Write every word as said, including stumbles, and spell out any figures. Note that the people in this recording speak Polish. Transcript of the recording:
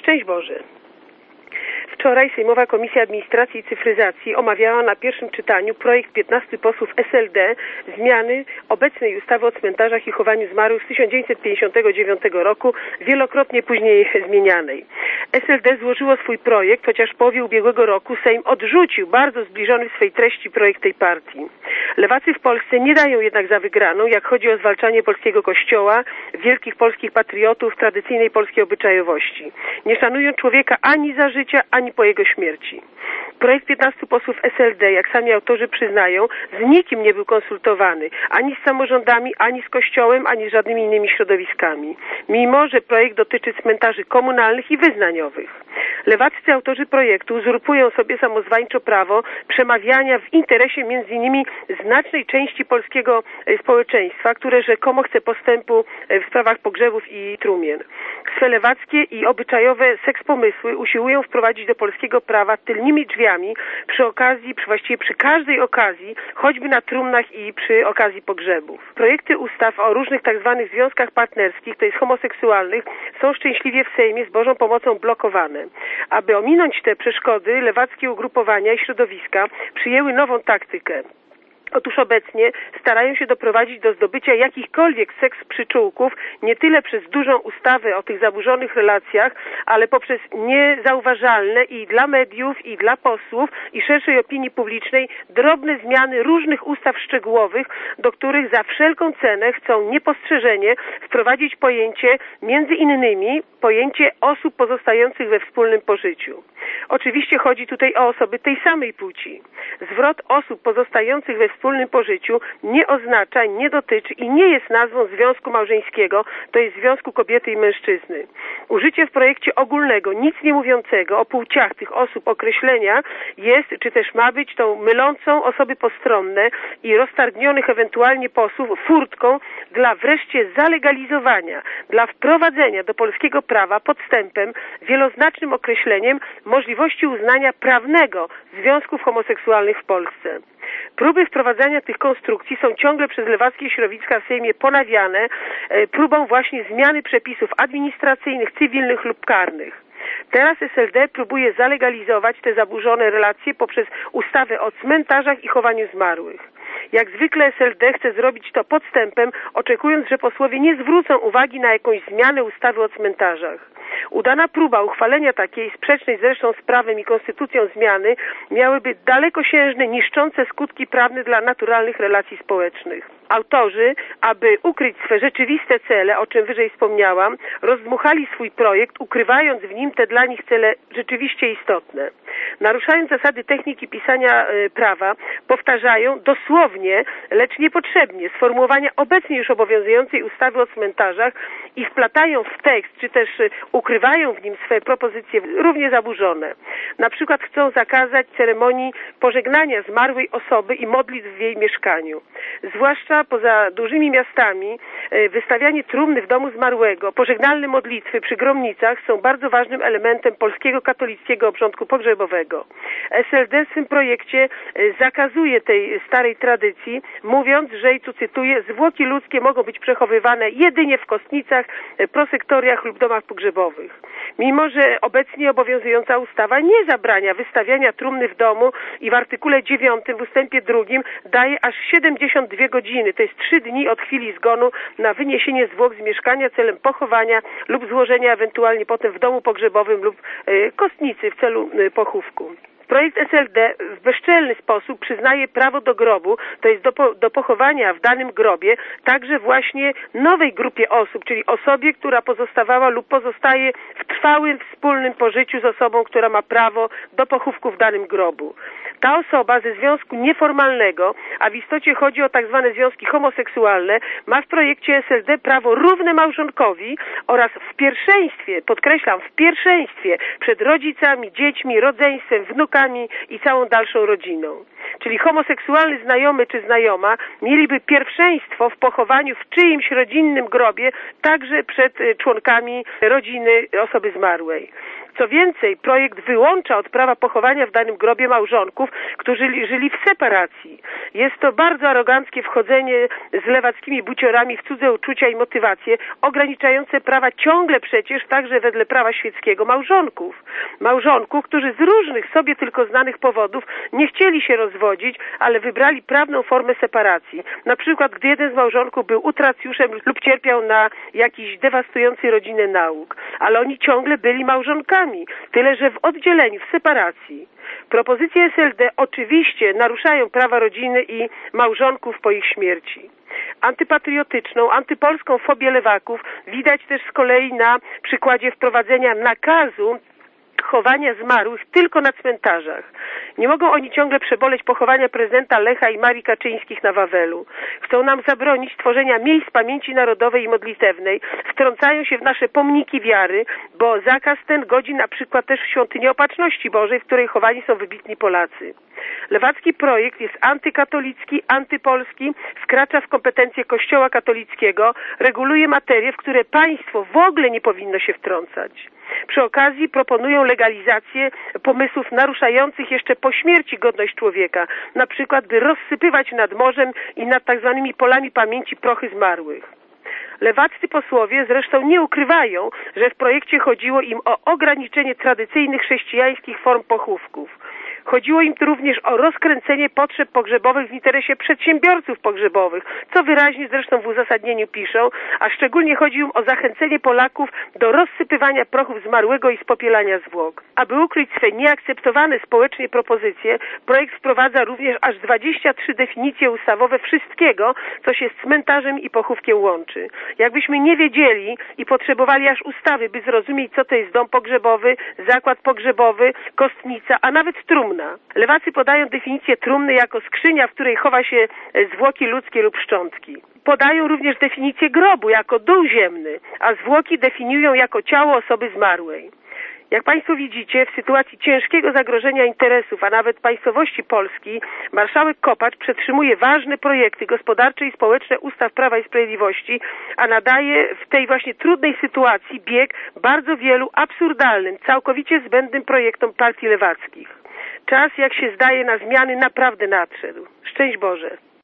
Szczęść Boże! Wczoraj Sejmowa Komisja Administracji i Cyfryzacji omawiała na pierwszym czytaniu projekt piętnastu posłów S L D zmiany obecnej ustawy o cmentarzach i chowaniu zmarłych z tysiąc dziewięćset pięćdziesiątego dziewiątego roku, wielokrotnie później zmienianej. S L D złożyło swój projekt, chociaż w połowie ubiegłego roku Sejm odrzucił bardzo zbliżony w swej treści projekt tej partii. Lewacy w Polsce nie dają jednak za wygraną, jak chodzi o zwalczanie polskiego kościoła, wielkich polskich patriotów, tradycyjnej polskiej obyczajowości. Nie szanują człowieka ani za życia, ani po jego śmierci. Projekt piętnastu posłów S L D, jak sami autorzy przyznają, z nikim nie był konsultowany, ani z samorządami, ani z Kościołem, ani z żadnymi innymi środowiskami. Mimo że projekt dotyczy cmentarzy komunalnych i wyznaniowych. Lewaccy autorzy projektu uzurpują sobie samozwańczo prawo przemawiania w interesie między innymi znacznej części polskiego społeczeństwa, które rzekomo chce postępu w sprawach pogrzebów i trumien. Swe lewackie i obyczajowe sekspomysły usiłują wprowadzić do polskiego prawa tylnymi drzwiami przy okazji, przy właściwie przy każdej okazji, choćby na trumnach i przy okazji pogrzebów. Projekty ustaw o różnych tak zwanych związkach partnerskich, to jest homoseksualnych, są szczęśliwie w Sejmie z Bożą pomocą blokowane. Aby ominąć te przeszkody, lewackie ugrupowania i środowiska przyjęły nową taktykę. Otóż obecnie starają się doprowadzić do zdobycia jakichkolwiek seks przyczółków nie tyle przez dużą ustawę o tych zaburzonych relacjach, ale poprzez niezauważalne i dla mediów, i dla posłów, i szerszej opinii publicznej drobne zmiany różnych ustaw szczegółowych, do których za wszelką cenę chcą niepostrzeżenie wprowadzić pojęcie, między innymi pojęcie osób pozostających we wspólnym pożyciu. Oczywiście chodzi tutaj o osoby tej samej płci. Zwrot osób pozostających we wspólnym pożyciu nie oznacza, nie dotyczy i nie jest nazwą związku małżeńskiego, to jest związku kobiety i mężczyzny. Użycie w projekcie ogólnego, nic nie mówiącego o płciach tych osób określenia jest, czy też ma być tą mylącą osoby postronne i roztargnionych ewentualnie posłów furtką dla wreszcie zalegalizowania, dla wprowadzenia do polskiego prawa podstępem, wieloznacznym określeniem możliwości uznania prawnego związków homoseksualnych w Polsce. Próby wprowadzania tych konstrukcji są ciągle przez lewackie środowiska w Sejmie ponawiane e, próbą właśnie zmiany przepisów administracyjnych, cywilnych lub karnych. Teraz S L D próbuje zalegalizować te zaburzone relacje poprzez ustawę o cmentarzach i chowaniu zmarłych. Jak zwykle S L D chce zrobić to podstępem, oczekując, że posłowie nie zwrócą uwagi na jakąś zmianę ustawy o cmentarzach. Udana próba uchwalenia takiej sprzecznej zresztą z prawem i konstytucją zmiany miałyby dalekosiężne, niszczące skutki prawne dla naturalnych relacji społecznych. Autorzy, aby ukryć swe rzeczywiste cele, o czym wyżej wspomniałam, rozdmuchali swój projekt, ukrywając w nim te dla nich cele rzeczywiście istotne. Naruszając zasady techniki pisania y, prawa, powtarzają dosłownie, lecz niepotrzebnie sformułowania obecnie już obowiązującej ustawy o cmentarzach i wplatają w tekst, czy też y, ukrywają w nim swe propozycje równie zaburzone. Na przykład chcą zakazać ceremonii pożegnania zmarłej osoby i modlitw w jej mieszkaniu. Zwłaszcza poza dużymi miastami wystawianie trumny w domu zmarłego, pożegnalne modlitwy przy gromnicach są bardzo ważnym elementem polskiego katolickiego obrządku pogrzebowego. S L D w swym projekcie zakazuje tej starej tradycji, mówiąc, że, i tu cytuję, zwłoki ludzkie mogą być przechowywane jedynie w kostnicach, prosektoriach lub domach pogrzebowych. Mimo że obecnie obowiązująca ustawa nie zabrania wystawiania trumny w domu i w artykule dziewiątym w ustępie drugim daje aż siedemdziesiąt dwie godziny, to jest trzy dni od chwili zgonu na wyniesienie zwłok z mieszkania celem pochowania lub złożenia ewentualnie potem w domu pogrzebowym lub y, kostnicy w celu y, pochówku. Projekt S L D w bezczelny sposób przyznaje prawo do grobu, to jest do, po, do pochowania w danym grobie, także właśnie nowej grupie osób, czyli osobie, która pozostawała lub pozostaje w trwałym wspólnym pożyciu z osobą, która ma prawo do pochówku w danym grobu. Ta osoba ze związku nieformalnego, a w istocie chodzi o tak zwane związki homoseksualne, ma w projekcie S L D prawo równe małżonkowi oraz w pierwszeństwie, podkreślam, w pierwszeństwie przed rodzicami, dziećmi, rodzeństwem, wnukami i całą dalszą rodziną. Czyli homoseksualny znajomy czy znajoma mieliby pierwszeństwo w pochowaniu w czyimś rodzinnym grobie, także przed członkami rodziny osoby zmarłej. Co więcej, projekt wyłącza od prawa pochowania w danym grobie małżonków, którzy żyli w separacji. Jest to bardzo aroganckie wchodzenie z lewackimi buciorami w cudze uczucia i motywacje, ograniczające prawa ciągle przecież także wedle prawa świeckiego małżonków. Małżonków, którzy z różnych sobie tylko znanych powodów nie chcieli się rozwodzić, ale wybrali prawną formę separacji. Na przykład, gdy jeden z małżonków był utracjuszem lub cierpiał na jakiś dewastujący rodzinę nauk. Ale oni ciągle byli małżonkami, tyle że w oddzieleniu, w separacji. Propozycje S L D oczywiście naruszają prawa rodziny i małżonków po ich śmierci. Antypatriotyczną, antypolską fobię lewaków widać też z kolei na przykładzie wprowadzenia nakazu chowania zmarłych tylko na cmentarzach. Nie mogą oni ciągle przeboleć pochowania prezydenta Lecha i Marii Kaczyńskich na Wawelu. Chcą nam zabronić tworzenia miejsc pamięci narodowej i modlitewnej, wtrącają się w nasze pomniki wiary, bo zakaz ten godzi na przykład też w świątynię Opatrzności Bożej, w której chowani są wybitni Polacy. Lewacki projekt jest antykatolicki, antypolski, wkracza w kompetencje Kościoła katolickiego, reguluje materie, w które państwo w ogóle nie powinno się wtrącać. Przy okazji proponują legalizację pomysłów naruszających jeszcze po śmierci godność człowieka, na przykład by rozsypywać nad morzem i nad tak zwanymi polami pamięci prochy zmarłych. Lewaccy posłowie zresztą nie ukrywają, że w projekcie chodziło im o ograniczenie tradycyjnych chrześcijańskich form pochówków. Chodziło im tu również o rozkręcenie potrzeb pogrzebowych w interesie przedsiębiorców pogrzebowych, co wyraźnie zresztą w uzasadnieniu piszą, a szczególnie chodzi im o zachęcenie Polaków do rozsypywania prochów zmarłego i spopielania zwłok. Aby ukryć swe nieakceptowane społecznie propozycje, projekt wprowadza również aż dwadzieścia trzy definicje ustawowe wszystkiego, co się z cmentarzem i pochówkiem łączy. Jakbyśmy nie wiedzieli i potrzebowali aż ustawy, by zrozumieć, co to jest dom pogrzebowy, zakład pogrzebowy, kostnica, a nawet trumna. Lewacy podają definicję trumny jako skrzynia, w której chowa się zwłoki ludzkie lub szczątki. Podają również definicję grobu jako dół ziemny, a zwłoki definiują jako ciało osoby zmarłej. Jak Państwo widzicie, w sytuacji ciężkiego zagrożenia interesów, a nawet państwowości Polski, marszałek Kopacz przetrzymuje ważne projekty gospodarcze i społeczne ustaw Prawa i Sprawiedliwości, a nadaje w tej właśnie trudnej sytuacji bieg bardzo wielu absurdalnym, całkowicie zbędnym projektom partii lewackich. Czas, jak się zdaje, na zmiany naprawdę nadszedł. Szczęść Boże!